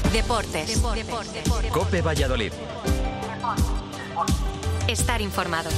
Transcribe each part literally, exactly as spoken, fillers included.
Deportes. Deportes. COPE Valladolid. Estar informado.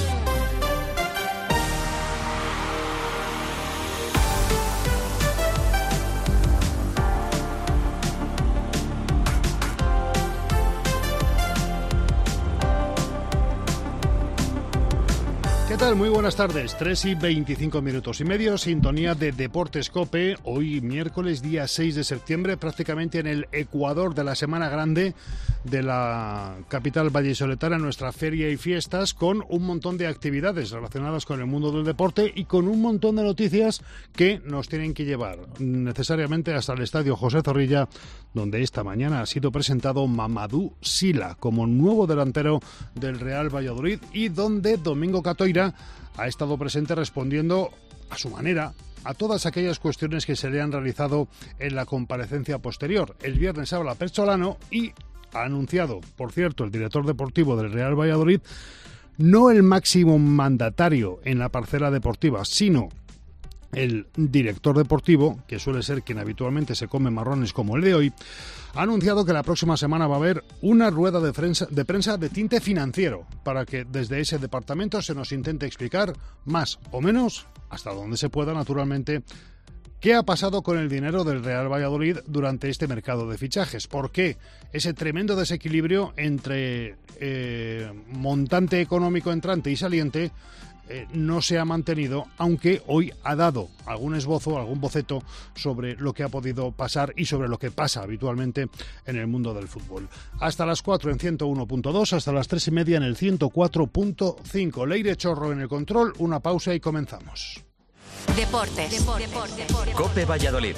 ¿Qué tal? Muy buenas tardes. tres y veinticinco minutos y medio, sintonía de Deportes COPE. Hoy miércoles, día seis de septiembre, prácticamente en el ecuador de la Semana Grande de la capital vallisoletana, nuestra feria y fiestas, con un montón de actividades relacionadas con el mundo del deporte y con un montón de noticias que nos tienen que llevar necesariamente hasta el estadio José Zorrilla, donde esta mañana ha sido presentado Mamadou Sylla como nuevo delantero del Real Valladolid y donde Domingo Catoira ha estado presente respondiendo a su manera a todas aquellas cuestiones que se le han realizado en la comparecencia posterior. El viernes habla Pezzolano y ha anunciado, por cierto, el director deportivo del Real Valladolid, no el máximo mandatario en la parcela deportiva, sino el director deportivo, que suele ser quien habitualmente se come marrones como el de hoy, ha anunciado que la próxima semana va a haber una rueda de prensa, de prensa de tinte financiero para que desde ese departamento se nos intente explicar más o menos, hasta donde se pueda naturalmente, qué ha pasado con el dinero del Real Valladolid durante este mercado de fichajes. ¿Por qué ese tremendo desequilibrio entre eh, montante económico entrante y saliente Eh, no se ha mantenido, aunque hoy ha dado algún esbozo, algún boceto sobre lo que ha podido pasar y sobre lo que pasa habitualmente en el mundo del fútbol. Hasta las cuatro en ciento uno punto dos, hasta las tres y media en el ciento cuatro punto cinco. Leire Chorro en el control, una pausa y comenzamos. Deportes. Deportes. Deportes. COPE Valladolid.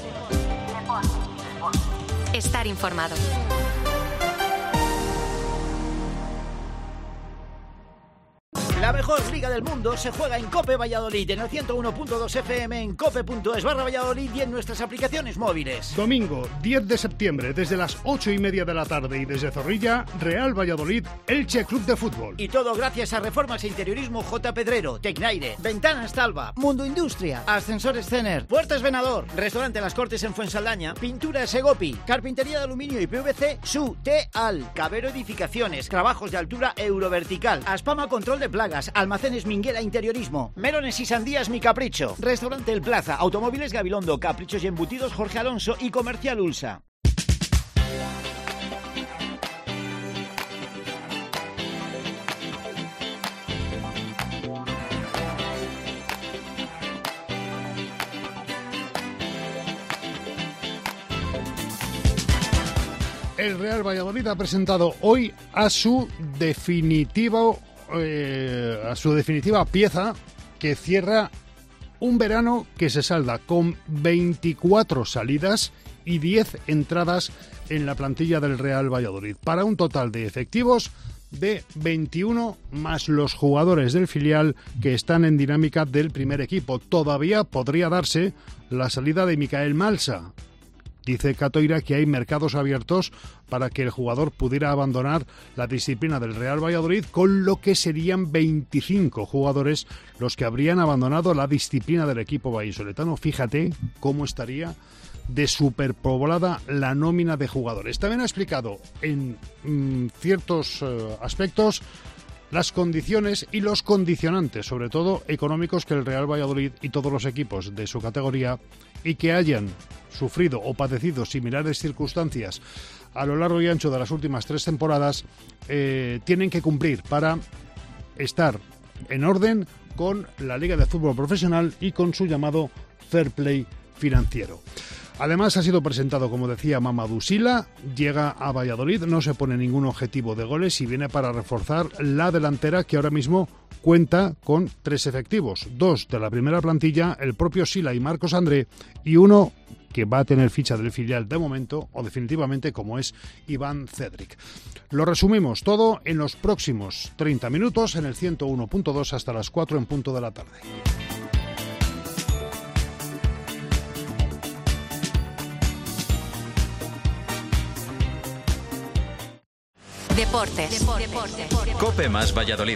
Estar informado. La mejor liga del mundo se juega en COPE Valladolid, en el ciento uno punto dos F M, en cope punto es barra Valladolid y en nuestras aplicaciones móviles. Domingo, diez de septiembre, desde las ocho y media de la tarde y desde Zorrilla, Real Valladolid, Elche Club de Fútbol. Y todo gracias a Reformas e Interiorismo J. Pedrero, Tecnaire, Ventanas Talva, Mundo Industria, Ascensores Cener, Puertas Venador, Restaurante Las Cortes en Fuensaldaña, Pinturas Segopi, Carpintería de Aluminio y P V C, Su, Teal, Cabero Edificaciones, Trabajos de Altura Eurovertical, Aspama Control de Plagas, Almacenes Minguela Interiorismo, Melones y Sandías Mi Capricho, Restaurante El Plaza, Automóviles Gabilondo, Caprichos y Embutidos Jorge Alonso y Comercial Ulsa. El Real Valladolid ha presentado hoy a su definitivo Eh, a su definitiva pieza que cierra un verano que se salda con veinticuatro salidas y diez entradas en la plantilla del Real Valladolid, para un total de efectivos de veintiuno más los jugadores del filial que están en dinámica del primer equipo. Todavía podría darse la salida de Micael Malsa. Dice Catoira que hay mercados abiertos para que el jugador pudiera abandonar la disciplina del Real Valladolid, con lo que serían veinticinco jugadores los que habrían abandonado la disciplina del equipo vallisoletano. Fíjate cómo estaría de superpoblada la nómina de jugadores. También ha explicado en mmm, ciertos uh, aspectos las condiciones y los condicionantes, sobre todo económicos, que el Real Valladolid y todos los equipos de su categoría y que hayan sufrido o padecido similares circunstancias a lo largo y ancho de las últimas tres temporadas eh, tienen que cumplir para estar en orden con la Liga de Fútbol Profesional y con su llamado fair play financiero. Además, ha sido presentado, como decía, Mamadou Sylla, llega a Valladolid, no se pone ningún objetivo de goles y viene para reforzar la delantera, que ahora mismo cuenta con tres efectivos, dos de la primera plantilla, el propio Sylla y Marcos André, y uno que va a tener ficha del filial de momento o definitivamente, como es Iván Cedric. Lo resumimos todo en los próximos treinta minutos en el ciento uno punto dos hasta las cuatro en punto de la tarde. Deportes. Deportes. Deportes. COPE más Valladolid.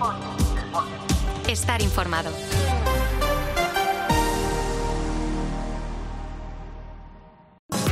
Estar informado.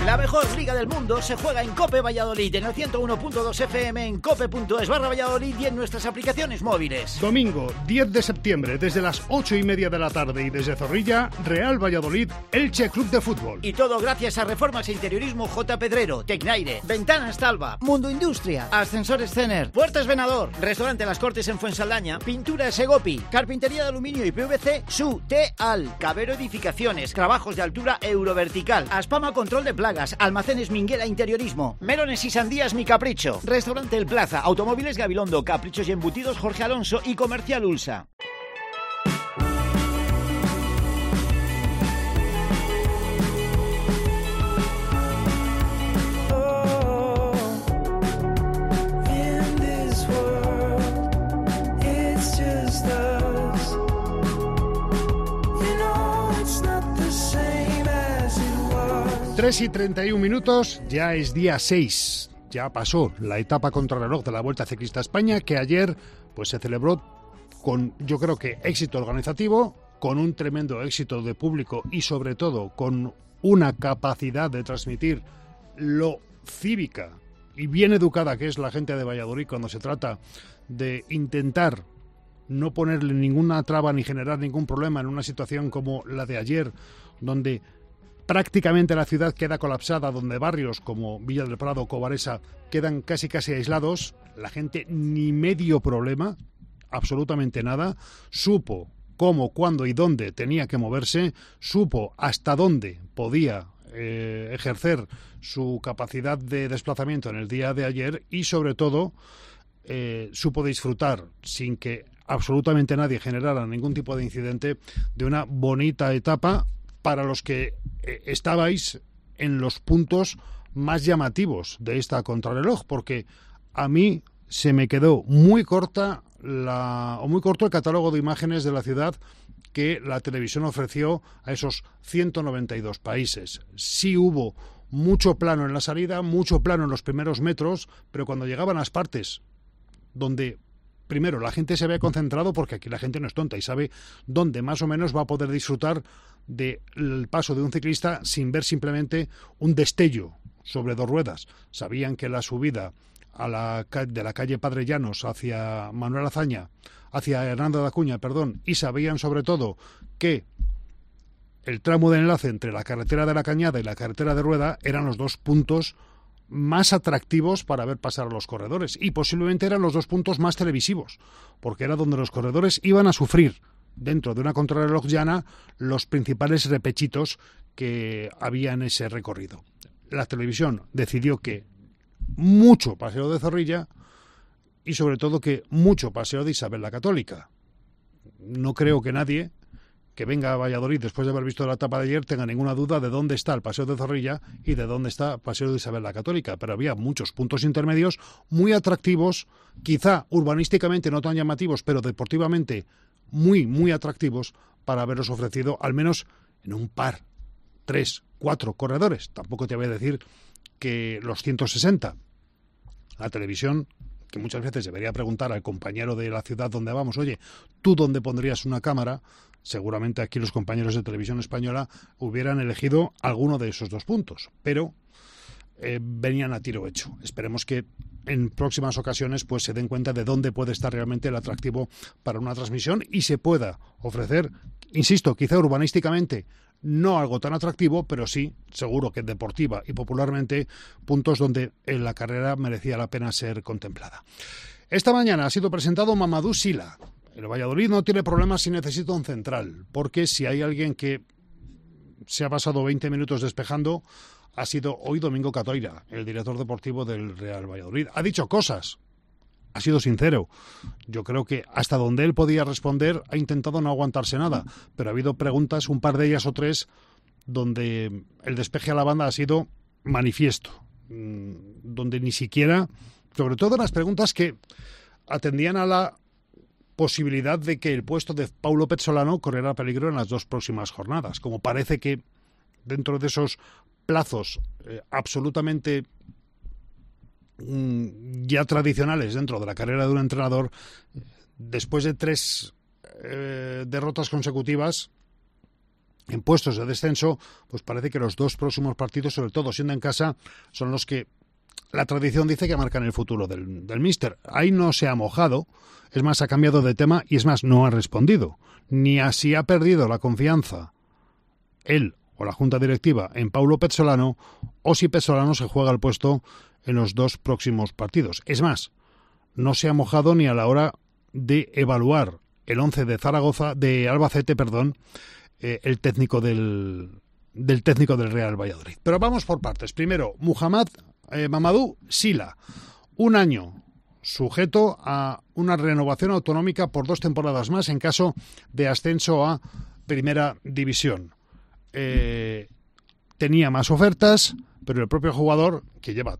La mejor liga del mundo se juega en COPE Valladolid, en el ciento uno punto dos F M, en cope punto es barra Valladolid y en nuestras aplicaciones móviles. Domingo diez de septiembre, desde las ocho y media de la tarde y desde Zorrilla, Real Valladolid, Elche Club de Fútbol. Y todo gracias a Reformas e Interiorismo J. Pedrero, Tecnaire, Ventanas Talva, Mundo Industria, Ascensores Cener, Puertas Venador, Restaurante Las Cortes en Fuensaldaña, Pintura Segopi, Carpintería de Aluminio y P V C, Su, T-Al, Cabero Edificaciones, Trabajos de Altura Eurovertical, Aspama Control de Plagas, Almacenes Minguela Interiorismo, Melones y Sandías Mi Capricho, Restaurante El Plaza, Automóviles Gabilondo, Caprichos y Embutidos Jorge Alonso y Comercial Ulsa. tres y treinta y un minutos, ya es día seis, ya pasó la etapa contrarreloj de la Vuelta Ciclista a España, que ayer pues se celebró con, yo creo que éxito organizativo, con un tremendo éxito de público y sobre todo con una capacidad de transmitir lo cívica y bien educada que es la gente de Valladolid cuando se trata de intentar no ponerle ninguna traba ni generar ningún problema en una situación como la de ayer, donde prácticamente la ciudad queda colapsada, donde barrios como Villa del Prado o Cobaresa quedan casi casi aislados. La gente ni medio problema, absolutamente nada. Supo cómo, cuándo y dónde tenía que moverse, supo hasta dónde podía eh, ejercer su capacidad de desplazamiento en el día de ayer y sobre todo eh, supo disfrutar sin que absolutamente nadie generara ningún tipo de incidente de una bonita etapa para los que eh, estabais en los puntos más llamativos de esta contrarreloj, porque a mí se me quedó muy corta la, o muy corto el catálogo de imágenes de la ciudad que la televisión ofreció a esos ciento noventa y dos países. Sí hubo mucho plano en la salida, mucho plano en los primeros metros, pero cuando llegaban las partes donde primero la gente se había concentrado, porque aquí la gente no es tonta y sabe dónde más o menos va a poder disfrutar del paso de un ciclista sin ver simplemente un destello sobre dos ruedas. Sabían que la subida a la, de la calle Padre Llanos hacia Manuel Azaña, hacia Hernando de Acuña, perdón, y sabían sobre todo que el tramo de enlace entre la carretera de la Cañada y la carretera de Rueda eran los dos puntos más atractivos para ver pasar a los corredores y posiblemente eran los dos puntos más televisivos, porque era donde los corredores iban a sufrir dentro de una contrarreloj llana los principales repechitos que había en ese recorrido. La televisión decidió que mucho paseo de Zorrilla y sobre todo que mucho paseo de Isabel la Católica. No creo que nadie que venga a Valladolid después de haber visto la etapa de ayer tenga ninguna duda de dónde está el paseo de Zorrilla y de dónde está el paseo de Isabel la Católica, pero había muchos puntos intermedios muy atractivos, quizá urbanísticamente no tan llamativos, pero deportivamente muy, muy atractivos para haberlos ofrecido al menos en un par, tres, cuatro corredores. Tampoco te voy a decir que los ciento sesenta. La televisión, que muchas veces debería preguntar al compañero de la ciudad donde vamos, oye, ¿tú dónde pondrías una cámara? Seguramente aquí los compañeros de Televisión Española hubieran elegido alguno de esos dos puntos, pero eh, venían a tiro hecho. Esperemos que en próximas ocasiones pues se den cuenta de dónde puede estar realmente el atractivo para una transmisión y se pueda ofrecer, insisto, quizá urbanísticamente no algo tan atractivo, pero sí, seguro que deportiva y popularmente, puntos donde en la carrera merecía la pena ser contemplada. Esta mañana ha sido presentado Mamadou Sila. El Valladolid no tiene problemas si necesita un central, porque si hay alguien que se ha pasado veinte minutos despejando, ha sido hoy Domingo Catoira, el director deportivo del Real Valladolid. Ha dicho cosas, ha sido sincero. Yo creo que hasta donde él podía responder ha intentado no aguantarse nada, pero ha habido preguntas, un par de ellas o tres, donde el despeje a la banda ha sido manifiesto, donde ni siquiera, sobre todo las preguntas que atendían a la posibilidad de que el puesto de Paulo Pezzolano corriera peligro en las dos próximas jornadas, como parece que dentro de esos plazos eh, absolutamente mm, ya tradicionales dentro de la carrera de un entrenador, después de tres eh, derrotas consecutivas, en puestos de descenso, pues parece que los dos próximos partidos, sobre todo siendo en casa, son los que la tradición dice que marcan el futuro del, del míster. Ahí no se ha mojado, es más, ha cambiado de tema y es más, no ha respondido. Ni así ha perdido la confianza él o la junta directiva en Paulo Pezzolano, o si Pezzolano se juega el puesto en los dos próximos partidos. Es más, no se ha mojado ni a la hora de evaluar el once de Zaragoza, de Albacete, perdón, eh, el técnico del, del técnico del Real Valladolid. Pero vamos por partes. Primero, Muhammad eh, Mamadou Sila, un año sujeto a una renovación autonómica por dos temporadas más en caso de ascenso a Primera División. Eh, tenía más ofertas, pero el propio jugador, que lleva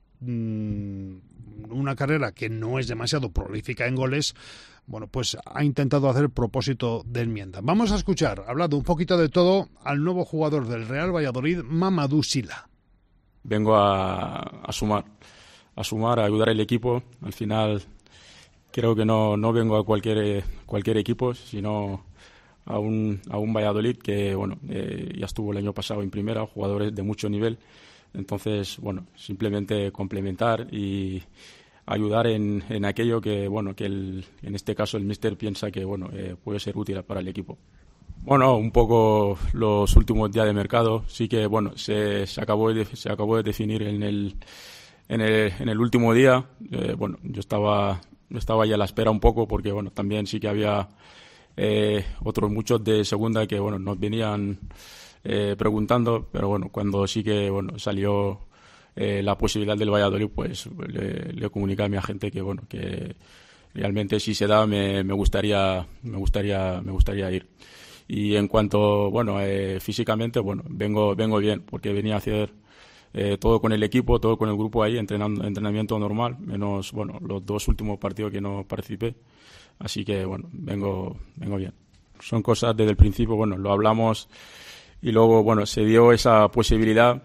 mmm, una carrera que no es demasiado prolífica en goles, bueno, pues ha intentado hacer propósito de enmienda. Vamos a escuchar, hablando un poquito de todo, al nuevo jugador del Real Valladolid, Mamadou Sila. Vengo a, a sumar, a sumar, a ayudar al equipo. Al final creo que no, no vengo a cualquier, cualquier equipo, sino a un, a un Valladolid que, bueno, eh, ya estuvo el año pasado en primera, jugadores de mucho nivel. Entonces, bueno, simplemente complementar y ayudar en, en aquello que, bueno, que el, en este caso el míster piensa que, bueno, eh, puede ser útil para el equipo. Bueno, un poco los últimos días de mercado, sí que, bueno, se, se acabó de, se acabó de definir en el, en el, en el último día. Eh, bueno, yo estaba, estaba ya a la espera un poco porque, bueno, también sí que había eh, otros muchos de segunda que, bueno, nos venían Eh, preguntando, pero bueno, cuando sí que bueno salió eh, la posibilidad del Valladolid, pues le, le comuniqué a mi agente que bueno que realmente si se da me, me gustaría me gustaría me gustaría ir. Y en cuanto bueno eh, físicamente bueno vengo vengo bien porque venía a hacer eh, todo con el equipo, todo con el grupo ahí entrenando entrenamiento normal, menos bueno los dos últimos partidos que no participé, así que bueno vengo vengo bien. Son cosas desde el principio, bueno lo hablamos. Y luego, bueno, se dio esa posibilidad,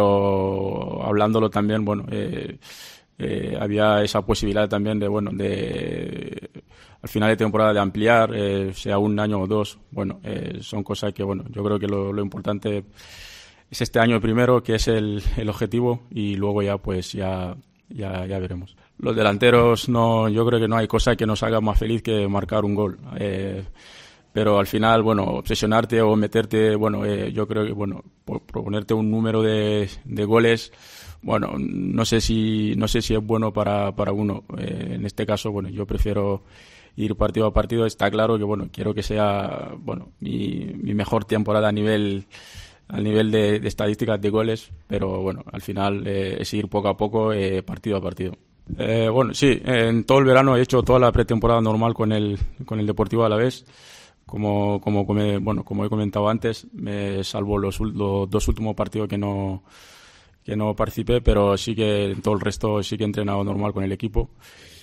pero hablándolo también, bueno, eh, eh, había esa posibilidad también de, bueno, de al final de temporada de ampliar, eh, sea un año o dos. Bueno, eh, son cosas que, bueno, yo creo que lo, lo importante es este año primero, que es el, el objetivo, y luego ya, pues, ya, ya, ya veremos. Los delanteros, no, yo creo que no hay cosa que nos haga más feliz que marcar un gol. Eh, Pero al final, bueno, obsesionarte o meterte, bueno, eh, yo creo que, bueno, por proponerte un número de, de goles, bueno, no sé si no sé si es bueno para, para uno. Eh, en este caso, bueno, yo prefiero ir partido a partido. Está claro que, bueno, quiero que sea, bueno, mi, mi mejor temporada a nivel a nivel de, de estadísticas de goles, pero, bueno, al final eh, es ir poco a poco, eh, partido a partido. Eh, bueno, sí, en todo el verano he hecho toda la pretemporada normal con el con el Deportivo Alavés. Como como bueno como he comentado antes, me salvo los, los dos últimos partidos que no que no participé, pero sí que en todo el resto sí que he entrenado normal con el equipo.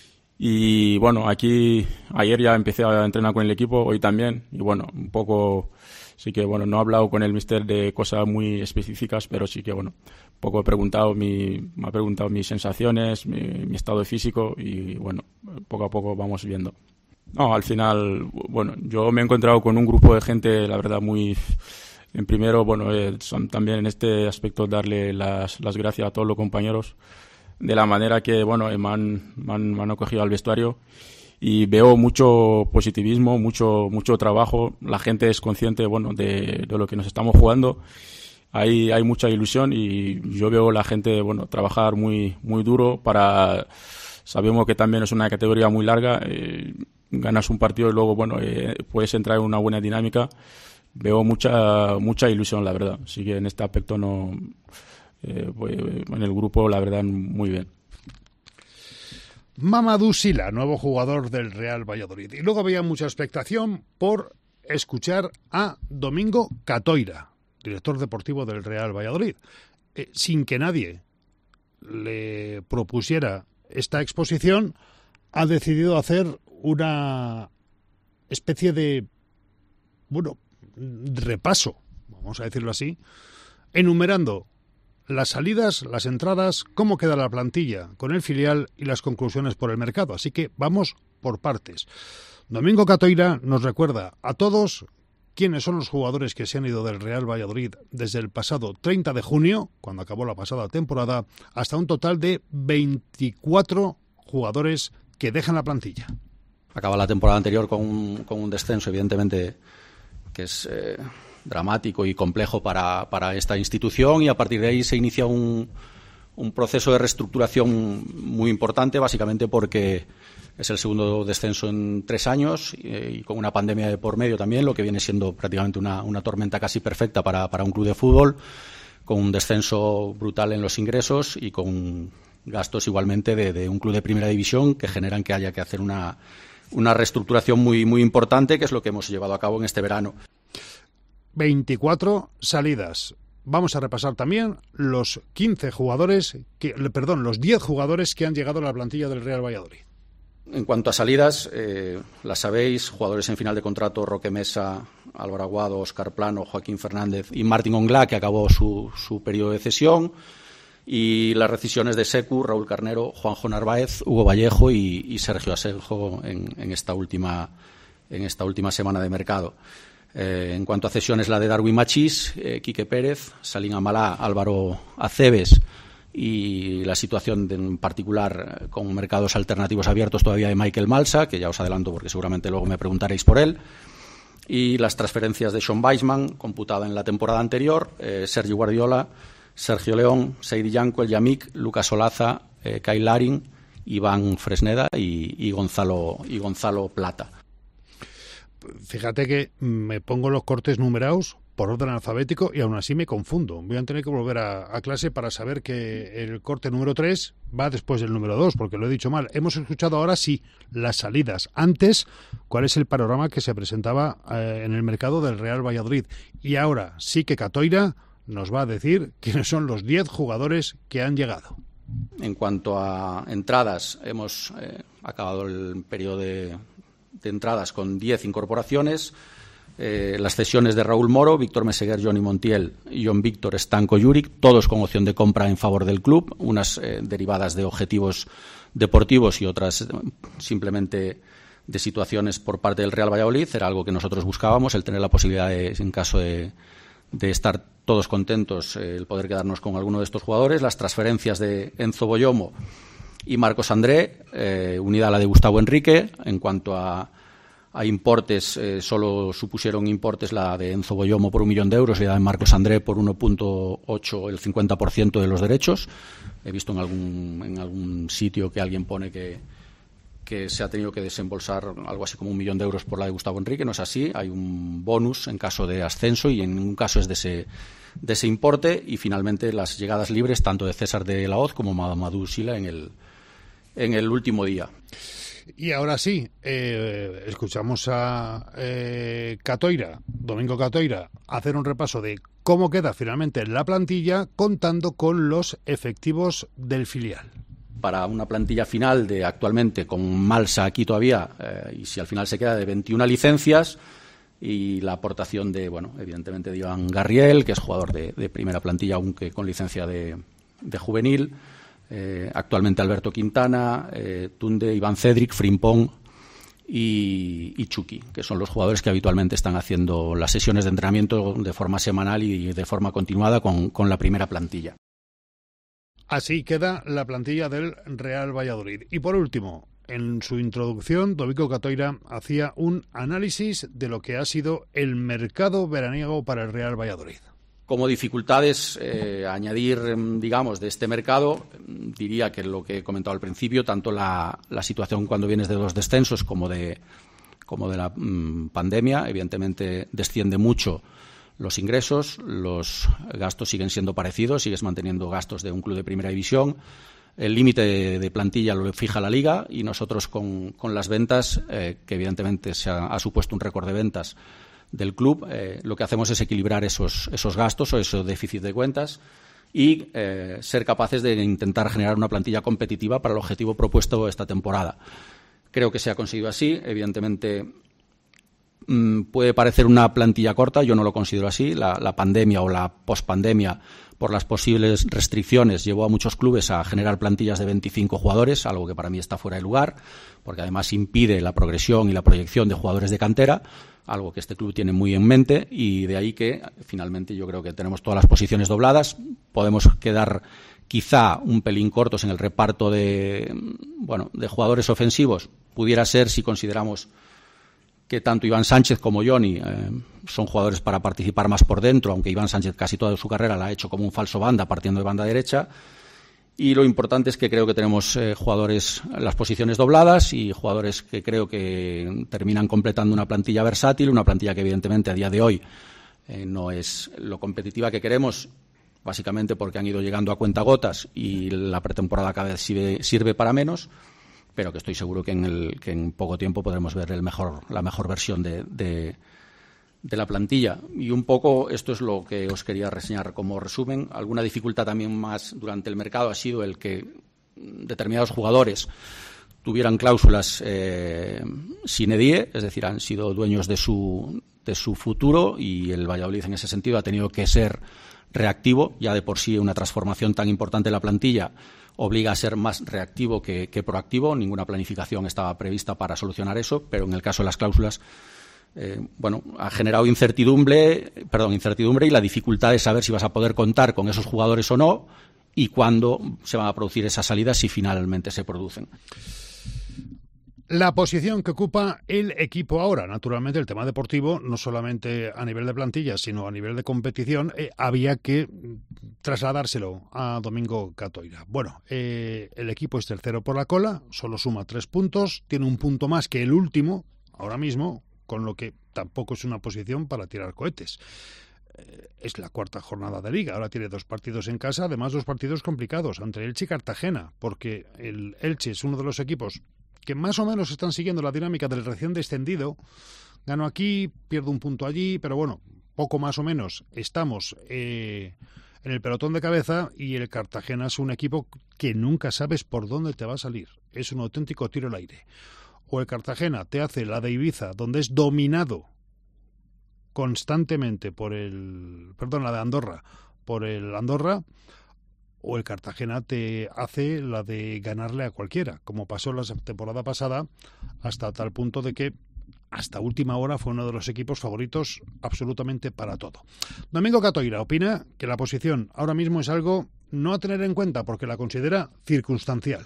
Y bueno, aquí ayer ya empecé a entrenar con el equipo, hoy también, y bueno, un poco sí que bueno, no he hablado con el míster de cosas muy específicas, pero sí que bueno, un poco he preguntado mi me ha preguntado mis sensaciones, mi, mi estado físico, y bueno, poco a poco vamos viendo. No, al final, bueno, yo me he encontrado con un grupo de gente, la verdad, muy... En primero, bueno, eh, son también en este aspecto darle las, las gracias a todos los compañeros de la manera que, bueno, me han, me han, me han acogido al vestuario, y veo mucho positivismo, mucho mucho trabajo. La gente es consciente, bueno, de, de lo que nos estamos jugando. Hay, hay mucha ilusión, y yo veo a la gente, bueno, trabajar muy, muy duro para... Sabemos que también es una categoría muy larga, eh, ganas un partido y luego, bueno, eh, puedes entrar en una buena dinámica. Veo mucha mucha ilusión, la verdad. Así que en este aspecto no eh, pues, en el grupo, la verdad, muy bien. Mamadou Sila, nuevo jugador del Real Valladolid. Y luego había mucha expectación por escuchar a Domingo Catoira, director deportivo del Real Valladolid, eh, sin que nadie le propusiera esta exposición. Ha decidido hacer una especie de, bueno, repaso, vamos a decirlo así, enumerando las salidas, las entradas, cómo queda la plantilla con el filial y las conclusiones por el mercado. Así que vamos por partes. Domingo Catoira nos recuerda a todos quiénes son los jugadores que se han ido del Real Valladolid desde el pasado treinta de junio, cuando acabó la pasada temporada, hasta un total de veinticuatro jugadores que dejan la plantilla. Acaba la temporada anterior con un, con un descenso, evidentemente, que es eh, dramático y complejo para, para esta institución, y a partir de ahí se inicia un, un proceso de reestructuración muy importante, básicamente porque es el segundo descenso en tres años eh, y con una pandemia de por medio también, lo que viene siendo prácticamente una, una tormenta casi perfecta para, para un club de fútbol, con un descenso brutal en los ingresos y con gastos igualmente de, de un club de primera división que generan que haya que hacer una, una reestructuración muy, muy importante, que es lo que hemos llevado a cabo en este verano. veinticuatro salidas. Vamos a repasar también los quince jugadores, que, perdón, los diez jugadores que han llegado a la plantilla del Real Valladolid. En cuanto a salidas, eh, las sabéis, jugadores en final de contrato: Roque Mesa, Álvaro Aguado, Óscar Plano, Joaquín Fernández y Martín Onglá, que acabó su, su periodo de cesión, y las rescisiones de Secu, Raúl Carnero, Juanjo Narváez, Hugo Vallejo y, y Sergio Asenjo en, en, esta última, en esta última semana de mercado. Eh, en cuanto a cesiones, la de Darwin Machís, eh, Quique Pérez, Salín Amalá, Álvaro Aceves, y la situación de, en particular con mercados alternativos abiertos todavía de Michael Malsa, que ya os adelanto porque seguramente luego me preguntaréis por él, y las transferencias de Sean Weisman, computada en la temporada anterior, eh, Sergio Guardiola, Sergio León, Seidi Yanco, El Yamik, Lucas Olaza, eh, Kyle Larin, Iván Fresneda y, y, Gonzalo, y Gonzalo Plata. Fíjate que me pongo los cortes numerados por orden alfabético y aún así me confundo. Voy a tener que volver a, a clase para saber que el corte número tres va después del número dos, porque lo he dicho mal. Hemos escuchado ahora sí las salidas. Antes, ¿cuál es el panorama que se presentaba eh, en el mercado del Real Valladolid? Y ahora sí que Catoira nos va a decir quiénes son los diez jugadores que han llegado. En cuanto a entradas, hemos eh, acabado el periodo de, de entradas con diez incorporaciones. Eh, las cesiones de Raúl Moro, Víctor Meseguer, Johnny Montiel y John Víctor Estanco Juric, todos con opción de compra en favor del club, unas eh, derivadas de objetivos deportivos y otras eh, simplemente de situaciones por parte del Real Valladolid. Era algo que nosotros buscábamos, el tener la posibilidad de, en caso de, de estar todos contentos, eh, el poder quedarnos con alguno de estos jugadores. Las transferencias de Enzo Boyomo y Marcos André, eh, unida a la de Gustavo Enrique. En cuanto a A importes, eh, solo supusieron importes la de Enzo Boyomo por un millón de euros y la de Marcos André por uno punto ocho, el cincuenta por ciento de los derechos. He visto en algún, en algún sitio que alguien pone que, que se ha tenido que desembolsar algo así como un millón de euros por la de Gustavo Enrique. No es así, hay un bonus en caso de ascenso y en ningún caso es de ese, de ese importe. Y finalmente las llegadas libres tanto de César de la Hoz como Mamadou Sila en el, en el último día. Y ahora sí, eh, escuchamos a eh, Catoira, Domingo Catoira, hacer un repaso de cómo queda finalmente la plantilla, contando con los efectivos del filial. Para una plantilla final de actualmente, con Malsa aquí todavía, eh, y si al final se queda, de veintiuna licencias, y la aportación de, bueno, evidentemente de Iván Garriel, que es jugador de, de primera plantilla, aunque con licencia de, de juvenil. Eh, actualmente Alberto Quintana, eh, Tunde, Iván Cedric, Frimpong y, y Chucky, que son los jugadores que habitualmente están haciendo las sesiones de entrenamiento de forma semanal y de forma continuada con, con la primera plantilla. Así queda la plantilla del Real Valladolid. Y por último, en su introducción, Domingo Catoira hacía un análisis de lo que ha sido el mercado veraniego para el Real Valladolid. Como dificultades eh, a añadir, digamos, de este mercado, diría que lo que he comentado al principio, tanto la, la situación cuando vienes de los descensos como de, como de la mmm, pandemia, evidentemente desciende mucho los ingresos, los gastos siguen siendo parecidos, sigues manteniendo gastos de un club de primera división, el límite de, de plantilla lo fija la Liga y nosotros con, con las ventas, eh, que evidentemente se ha, ha supuesto un récord de ventas del club, eh, lo que hacemos es equilibrar esos, esos gastos o esos déficits de cuentas y eh, ser capaces de intentar generar una plantilla competitiva para el objetivo propuesto esta temporada. Creo que se ha conseguido así. Evidentemente mmm, puede parecer una plantilla corta, yo no lo considero así. La, la pandemia o la pospandemia, por las posibles restricciones, llevó a muchos clubes a generar plantillas de veinticinco jugadores, algo que para mí está fuera de lugar, porque además impide la progresión y la proyección de jugadores de cantera, algo que este club tiene muy en mente, y de ahí que finalmente yo creo que tenemos todas las posiciones dobladas. Podemos quedar quizá un pelín cortos en el reparto de, bueno, de jugadores ofensivos. Pudiera ser si consideramos que tanto Iván Sánchez como Johnny eh, son jugadores para participar más por dentro, aunque Iván Sánchez casi toda su carrera la ha hecho como un falso banda, partiendo de banda derecha. Y lo importante es que creo que tenemos eh, jugadores en las posiciones dobladas y jugadores que creo que terminan completando una plantilla versátil, una plantilla que evidentemente a día de hoy eh, no es lo competitiva que queremos, básicamente porque han ido llegando a cuentagotas y la pretemporada cada vez sirve, sirve para menos, pero que estoy seguro que en, el, que en poco tiempo podremos ver el mejor, la mejor versión de, de, de la plantilla. Y un poco esto es lo que os quería reseñar como resumen. Alguna dificultad también más durante el mercado ha sido el que determinados jugadores tuvieran cláusulas eh, sine die, es decir, han sido dueños de su, de su futuro, y el Valladolid en ese sentido ha tenido que ser reactivo. Ya de por sí una transformación tan importante en la plantilla obliga a ser más reactivo que, que proactivo. Ninguna planificación estaba prevista para solucionar eso, pero en el caso de las cláusulas, eh, bueno, ha generado incertidumbre, perdón, incertidumbre y la dificultad de saber si vas a poder contar con esos jugadores o no y cuándo se van a producir esas salidas, si finalmente se producen. La posición que ocupa el equipo ahora, naturalmente el tema deportivo, no solamente a nivel de plantilla, sino a nivel de competición, eh, había que trasladárselo a Domingo Catoira. Bueno, eh, el equipo es tercero por la cola, solo suma tres puntos, tiene un punto más que el último, ahora mismo, con lo que tampoco es una posición para tirar cohetes. Eh, es la cuarta jornada de Liga, ahora tiene dos partidos en casa, además dos partidos complicados, entre Elche y Cartagena, porque el Elche es uno de los equipos que más o menos están siguiendo la dinámica del recién descendido. Gano aquí, pierdo un punto allí, pero bueno, poco más o menos estamos eh, en el pelotón de cabeza, y el Cartagena es un equipo que nunca sabes por dónde te va a salir. Es un auténtico tiro al aire. O el Cartagena te hace la de Ibiza, donde es dominado constantemente por el... Perdón, la de Andorra, por el Andorra, o el Cartagena te hace la de ganarle a cualquiera, como pasó la temporada pasada, hasta tal punto de que hasta última hora fue uno de los equipos favoritos absolutamente para todo. Domingo Catoira opina que la posición ahora mismo es algo no a tener en cuenta porque la considera circunstancial.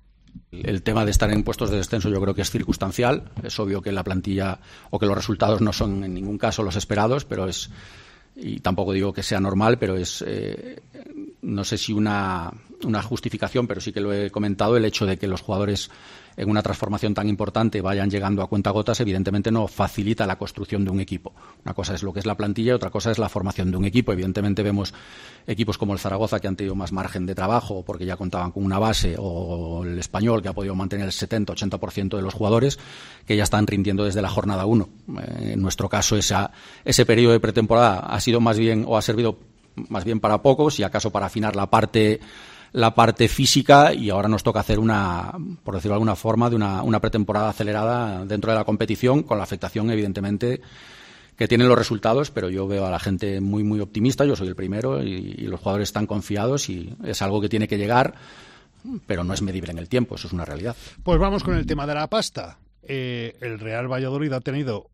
El tema de estar en puestos de descenso yo creo que es circunstancial. Es obvio que la plantilla o que los resultados no son en ningún caso los esperados, pero es, y tampoco digo que sea normal, pero es eh, no sé si una, una justificación, pero sí que lo he comentado, el hecho de que los jugadores en una transformación tan importante vayan llegando a cuentagotas, evidentemente no facilita la construcción de un equipo. Una cosa es lo que es la plantilla y otra cosa es la formación de un equipo. Evidentemente vemos equipos como el Zaragoza, que han tenido más margen de trabajo porque ya contaban con una base, o el Español, que ha podido mantener el setenta ochenta por ciento de los jugadores que ya están rindiendo desde la jornada uno. Eh, en nuestro caso esa, ese periodo de pretemporada ha sido más bien, o ha servido más bien para pocos, y acaso para afinar la parte la parte física, y ahora nos toca hacer una, por decirlo de alguna forma, de una, una pretemporada acelerada dentro de la competición, con la afectación evidentemente que tienen los resultados, pero yo veo a la gente muy muy optimista, yo soy el primero, y, y los jugadores están confiados, y es algo que tiene que llegar, pero no es medible en el tiempo, eso es una realidad. Pues vamos con el tema de la pasta. Eh, el Real Valladolid ha tenido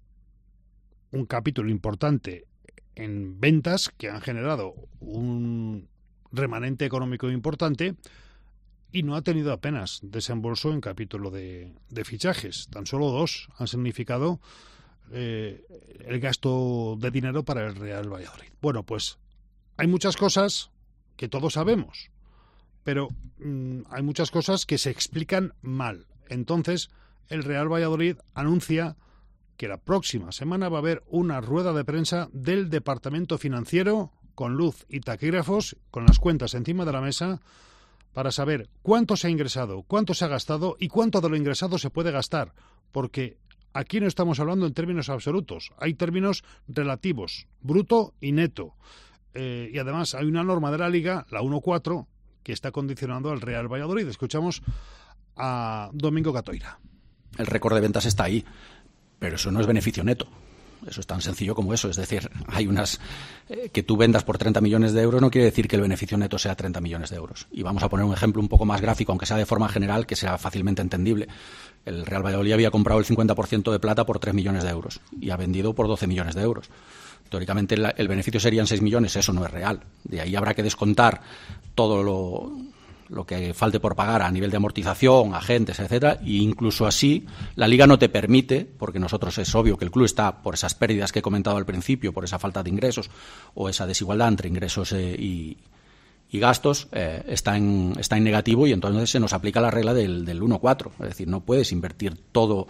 un capítulo importante en ventas que han generado un remanente económico importante, y no ha tenido apenas desembolso en capítulo de, de fichajes. Tan solo dos han significado eh, el gasto de dinero para el Real Valladolid. Bueno, pues hay muchas cosas que todos sabemos, pero mmm, hay muchas cosas que se explican mal. Entonces, el Real Valladolid anuncia que la próxima semana va a haber una rueda de prensa del departamento financiero con luz y taquígrafos, con las cuentas encima de la mesa, para saber cuánto se ha ingresado, cuánto se ha gastado y cuánto de lo ingresado se puede gastar, porque aquí no estamos hablando en términos absolutos, hay términos relativos, bruto y neto. Eh, y además hay una norma de la Liga, la uno cuatro, que está condicionando al Real Valladolid. Escuchamos a Domingo Catoira. El récord de ventas está ahí, pero eso no es beneficio neto. Eso es tan sencillo como eso. Es decir, hay unas eh, que tú vendas por treinta millones de euros no quiere decir que el beneficio neto sea treinta millones de euros. Y vamos a poner un ejemplo un poco más gráfico, aunque sea de forma general, que sea fácilmente entendible. El Real Valladolid había comprado el cincuenta por ciento de plata por tres millones de euros y ha vendido por doce millones de euros. Teóricamente el, el beneficio serían seis millones, eso no es real. De ahí habrá que descontar todo lo, lo que falte por pagar a nivel de amortización, agentes, etcétera, e incluso así la Liga no te permite, porque nosotros es obvio que el club está por esas pérdidas que he comentado al principio, por esa falta de ingresos o esa desigualdad entre ingresos eh, y, y gastos, eh, está, en, está en negativo y entonces se nos aplica la regla del, del uno cuatro, es decir, no puedes invertir todo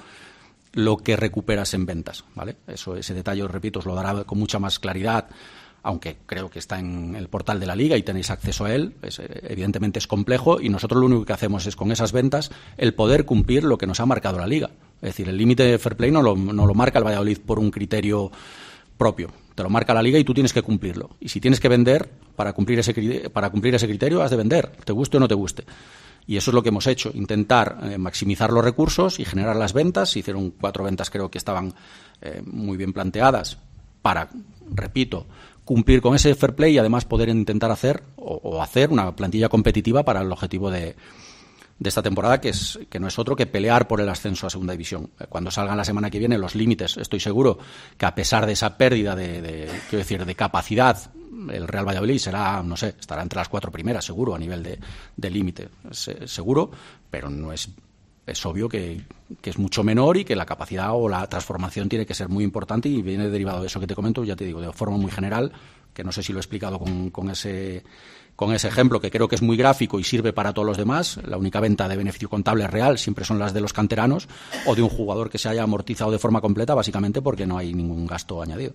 lo que recuperas en ventas, ¿vale? Eso, ese detalle, os repito, os lo dará con mucha más claridad, aunque creo que está en el portal de la Liga y tenéis acceso a él. Es, evidentemente es complejo y nosotros lo único que hacemos es con esas ventas el poder cumplir lo que nos ha marcado la Liga. Es decir, el límite de fair play no lo, no lo marca el Valladolid por un criterio propio, te lo marca la Liga y tú tienes que cumplirlo. Y si tienes que vender, para cumplir ese, para cumplir ese criterio has de vender, te guste o no te guste. Y eso es lo que hemos hecho, intentar eh, maximizar los recursos y generar las ventas. Se hicieron cuatro ventas, creo que estaban eh, muy bien planteadas para, repito, cumplir con ese fair play y además poder intentar hacer o, o hacer una plantilla competitiva para el objetivo de, de esta temporada, que es que no es otro que pelear por el ascenso a Segunda División. Cuando salgan la semana que viene los límites, estoy seguro que a pesar de esa pérdida de, de quiero decir, de capacidad, el Real Valladolid será, no sé, estará entre las cuatro primeras, seguro, a nivel de, de límite, se, seguro, pero no es, es obvio que, que es mucho menor y que la capacidad o la transformación tiene que ser muy importante y viene derivado de eso que te comento, ya te digo, de forma muy general, que no sé si lo he explicado con, con ese con ese ejemplo, que creo que es muy gráfico y sirve para todos los demás. La única venta de beneficio contable real siempre son las de los canteranos o de un jugador que se haya amortizado de forma completa, básicamente porque no hay ningún gasto añadido.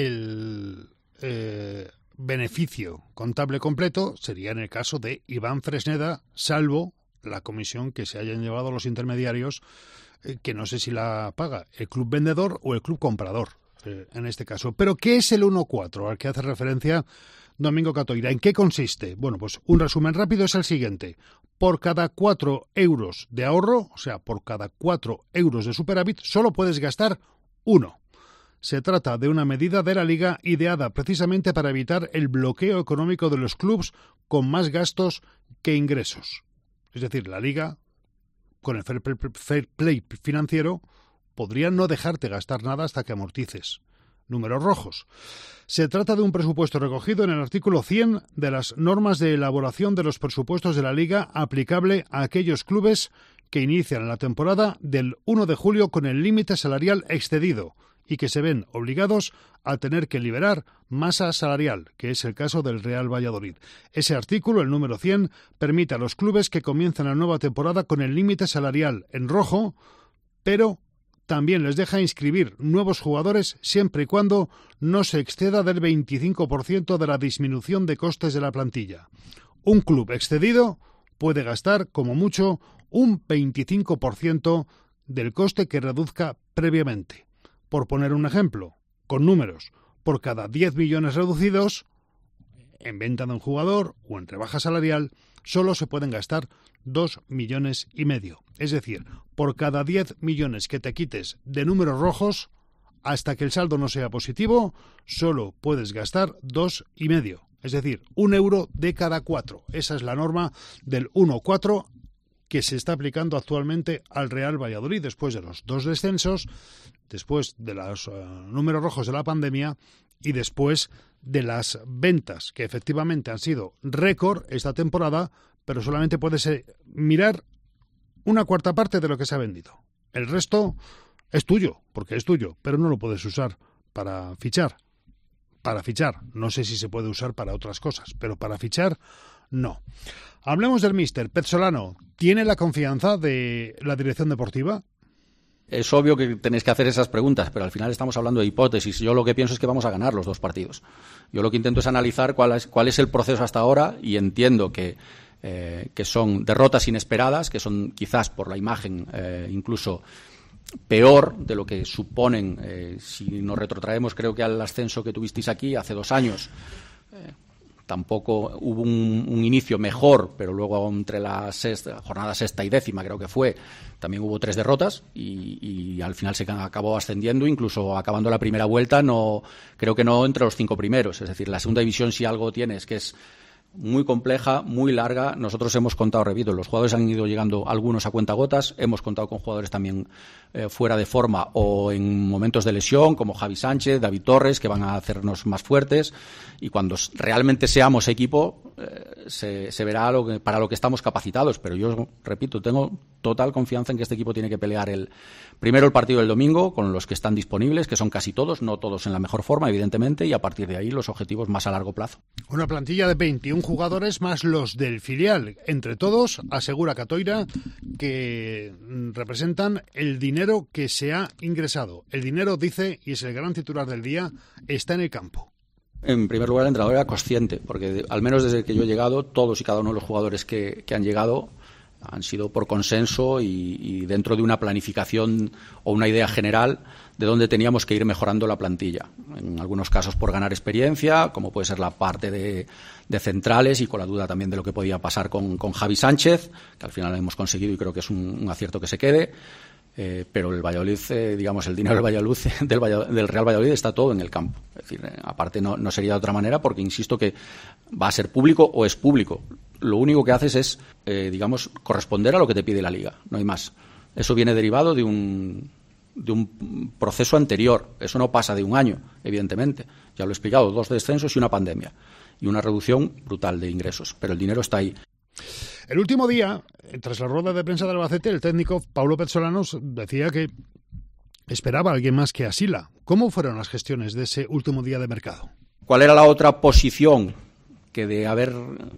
El eh, beneficio contable completo sería en el caso de Iván Fresneda, salvo la comisión que se hayan llevado los intermediarios, eh, que no sé si la paga el club vendedor o el club comprador, eh, en este caso. Pero, ¿qué es el uno cuatro al que hace referencia Domingo Catoira? ¿En qué consiste? Bueno, pues un resumen rápido es el siguiente. Por cada cuatro euros de ahorro, o sea, por cada cuatro euros de superávit, solo puedes gastar uno. Se trata de una medida de la Liga ideada precisamente para evitar el bloqueo económico de los clubes con más gastos que ingresos. Es decir, la Liga, con el fair play, fair play financiero, podría no dejarte gastar nada hasta que amortices. Números rojos. Se trata de un presupuesto recogido en el artículo cien de las normas de elaboración de los presupuestos de la Liga, aplicable a aquellos clubes que inician la temporada del uno de julio con el límite salarial excedido y que se ven obligados a tener que liberar masa salarial, que es el caso del Real Valladolid. Ese artículo, el número cien, permite a los clubes que comienzan la nueva temporada con el límite salarial en rojo, pero también les deja inscribir nuevos jugadores siempre y cuando no se exceda del veinticinco por ciento de la disminución de costes de la plantilla. Un club excedido puede gastar, como mucho, un veinticinco por ciento del coste que reduzca previamente. Por poner un ejemplo, con números, por cada diez millones reducidos, en venta de un jugador o en rebaja salarial, solo se pueden gastar dos millones y medio. Es decir, por cada diez millones que te quites de números rojos, hasta que el saldo no sea positivo, solo puedes gastar dos y medio. Es decir, un euro de cada cuatro. Esa es la norma del uno cuatro que se está aplicando actualmente al Real Valladolid después de los dos descensos, después de los uh, números rojos de la pandemia y después de las ventas, que efectivamente han sido récord esta temporada, pero solamente puedes eh, mirar una cuarta parte de lo que se ha vendido. El resto es tuyo, porque es tuyo, pero no lo puedes usar para fichar. Para fichar, no sé si se puede usar para otras cosas, pero para fichar, no. Hablemos del míster Pezzolano. ¿Tiene la confianza de la dirección deportiva? Es obvio que tenéis que hacer esas preguntas, pero al final estamos hablando de hipótesis. Yo lo que pienso es que vamos a ganar los dos partidos. Yo lo que intento es analizar cuál es, cuál es el proceso hasta ahora y entiendo que, eh, que son derrotas inesperadas, que son quizás por la imagen eh, incluso peor de lo que suponen. Eh, si nos retrotraemos, creo que al ascenso que tuvisteis aquí hace dos años, eh, tampoco hubo un, un inicio mejor, pero luego entre la sexta, jornada sexta y décima, creo que fue, también hubo tres derrotas y, y al final se acabó ascendiendo, incluso acabando la primera vuelta, no creo que no entre los cinco primeros. Es decir, la segunda división, si algo tiene, es que es muy compleja, muy larga. Nosotros hemos contado, repito, los jugadores han ido llegando algunos a cuentagotas, hemos contado con jugadores también eh, fuera de forma o en momentos de lesión, como Javi Sánchez, David Torres, que van a hacernos más fuertes, y cuando realmente seamos equipo eh, se, se verá lo que, para lo que estamos capacitados. Pero yo, repito, tengo total confianza en que este equipo tiene que pelear el primero el partido del domingo con los que están disponibles, que son casi todos, no todos en la mejor forma, evidentemente, y a partir de ahí los objetivos más a largo plazo. Una plantilla de veintiún jugadores más los del filial. Entre todos, asegura Catoira que representan el dinero que se ha ingresado. El dinero, dice, y es el gran titular del día, está en el campo. En primer lugar, el entrenador era consciente, porque de, al menos desde que yo he llegado, todos y cada uno de los jugadores que, que han llegado han sido por consenso y, y dentro de una planificación o una idea general de dónde teníamos que ir mejorando la plantilla. En algunos casos por ganar experiencia, como puede ser la parte de, de centrales, y con la duda también de lo que podía pasar con, con Javi Sánchez, que al final hemos conseguido y creo que es un, un acierto que se quede. Eh, pero el Valladolid, eh, digamos, el dinero del Valladolid, del, Valladolid, del Real Valladolid está todo en el campo. Es decir, eh, aparte no, no sería de otra manera, porque insisto que va a ser público o es público. Lo único que haces es, eh, digamos, corresponder a lo que te pide la Liga, no hay más. Eso viene derivado de un, de un proceso anterior. Eso no pasa de un año, evidentemente. Ya lo he explicado, dos descensos y una pandemia. Y una reducción brutal de ingresos. Pero el dinero está ahí. El último día, tras la rueda de prensa del Albacete, el técnico Paulo Pezzolanos decía que esperaba a alguien más que a Sila. ¿Cómo fueron las gestiones de ese último día de mercado? ¿Cuál era la otra posición que de haber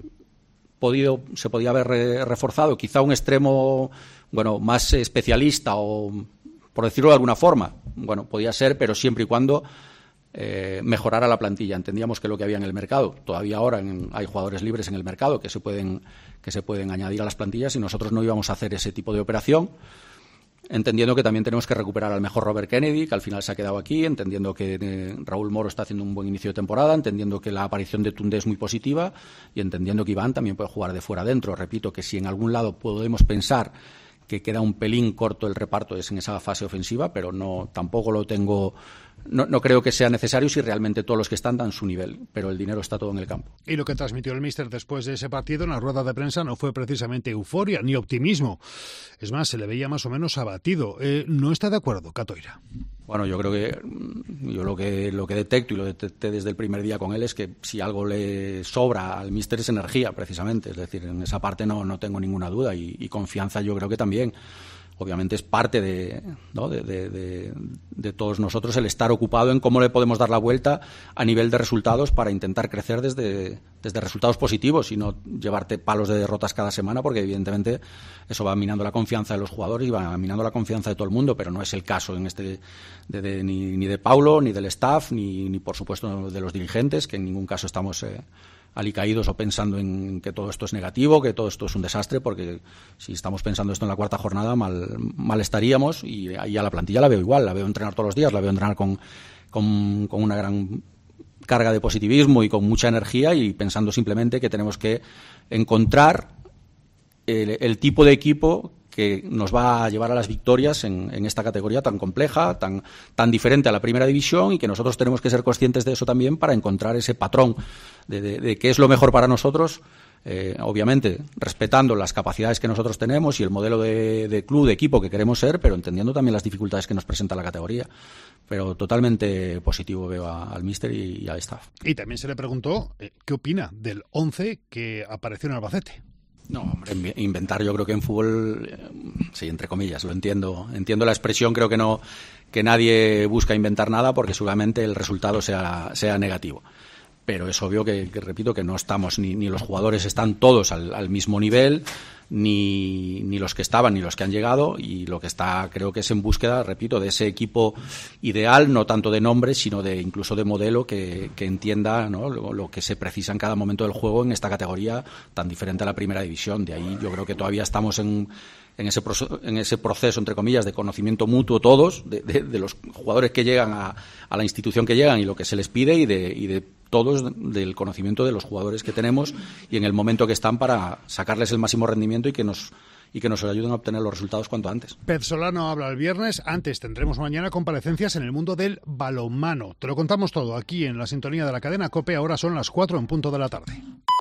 podido se podía haber reforzado? Quizá un extremo, bueno, más especialista o, por decirlo de alguna forma, bueno, podía ser, pero siempre y cuando Eh, mejorara la plantilla. Entendíamos que lo que había en el mercado, todavía ahora en, hay jugadores libres en el mercado que se pueden que se pueden añadir a las plantillas, y nosotros no íbamos a hacer ese tipo de operación, entendiendo que también tenemos que recuperar al mejor Robert Kennedy, que al final se ha quedado aquí, entendiendo que eh, Raúl Moro está haciendo un buen inicio de temporada, entendiendo que la aparición de Tunde es muy positiva y entendiendo que Iván también puede jugar de fuera adentro. Repito que si en algún lado podemos pensar que queda un pelín corto el reparto es en esa fase ofensiva, pero no tampoco lo tengo. No, no creo que sea necesario si realmente todos los que están dan su nivel, pero el dinero está todo en el campo. Y lo que transmitió el míster después de ese partido en la rueda de prensa no fue precisamente euforia ni optimismo. Es más, se le veía más o menos abatido. Eh, ¿No está de acuerdo, Catoira? Bueno, yo creo que yo lo que lo que detecto y lo detecté desde el primer día con él es que si algo le sobra al míster es energía, precisamente. Es decir, en esa parte no, no tengo ninguna duda y, y confianza yo creo que también. Obviamente es parte de, ¿no? de, de, de, de todos nosotros el estar ocupado en cómo le podemos dar la vuelta a nivel de resultados para intentar crecer desde, desde resultados positivos y no llevarte palos de derrotas cada semana, porque evidentemente eso va minando la confianza de los jugadores y va minando la confianza de todo el mundo, pero no es el caso en este de, de, ni, ni de Paulo, ni del staff, ni, ni por supuesto de los dirigentes, que en ningún caso estamos Eh, alicaídos o pensando en que todo esto es negativo, que todo esto es un desastre, porque si estamos pensando esto en la cuarta jornada, mal, mal estaríamos, y ahí a la plantilla la veo igual, la veo entrenar todos los días, la veo entrenar con, con, con una gran carga de positivismo y con mucha energía, y pensando simplemente que tenemos que encontrar el, el tipo de equipo que nos va a llevar a las victorias en, en esta categoría tan compleja, tan, tan diferente a la primera división, y que nosotros tenemos que ser conscientes de eso también para encontrar ese patrón de, de, de qué es lo mejor para nosotros, eh, obviamente respetando las capacidades que nosotros tenemos y el modelo de, de club, de equipo que queremos ser, pero entendiendo también las dificultades que nos presenta la categoría. Pero totalmente positivo veo a, al míster y, y al staff. Y también se le preguntó eh, qué opina del once que apareció en Albacete. No, hombre, inventar yo creo que en fútbol, eh, sí, entre comillas, lo entiendo. Entiendo la expresión, creo que no que nadie busca inventar nada porque seguramente el resultado sea, sea negativo. Pero es obvio que, que repito, que no estamos, ni, ni los jugadores están todos al, al mismo nivel, ni, ni los que estaban, ni los que han llegado, y lo que está, creo que es en búsqueda, repito, de ese equipo ideal, no tanto de nombre, sino de incluso de modelo que, que entienda, ¿no?, lo, lo que se precisa en cada momento del juego en esta categoría tan diferente a la primera división. De ahí yo creo que todavía estamos en, en, ese, proceso, en ese proceso, entre comillas, de conocimiento mutuo todos, de, de, de los jugadores que llegan a, a la institución que llegan y lo que se les pide, y de, y de todos del conocimiento de los jugadores que tenemos y en el momento que están para sacarles el máximo rendimiento y que nos y que nos ayuden a obtener los resultados cuanto antes. Pezzolano habla el viernes, antes tendremos mañana comparecencias en el mundo del balonmano. Te lo contamos todo aquí en la sintonía de la cadena COPE, ahora son las cuatro en punto de la tarde.